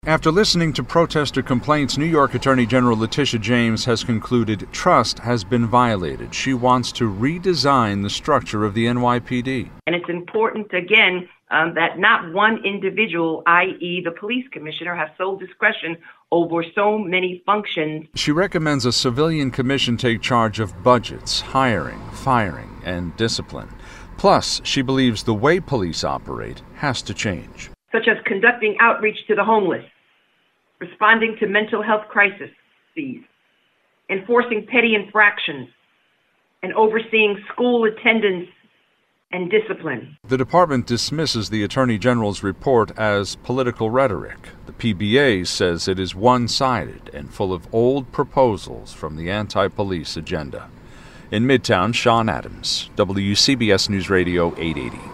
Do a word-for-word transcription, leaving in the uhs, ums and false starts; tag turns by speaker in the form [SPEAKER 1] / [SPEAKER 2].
[SPEAKER 1] After listening to protester complaints, New York Attorney General Letitia James has concluded trust has been violated. She wants to redesign the structure of the N Y P D.
[SPEAKER 2] And it's important, again, um, that not one individual, that is the police commissioner, have sole discretion over so many functions.
[SPEAKER 1] She recommends a civilian commission take charge of budgets, hiring, firing, and discipline. Plus, she believes the way police operate has to change.
[SPEAKER 2] Such as conducting outreach to the homeless, responding to mental health crises, enforcing petty infractions, and overseeing school attendance and discipline.
[SPEAKER 1] The department dismisses the Attorney General's report as political rhetoric. The P B A says it is one-sided and full of old proposals from the anti-police agenda. In Midtown, Sean Adams, W C B S News Radio eight eighty.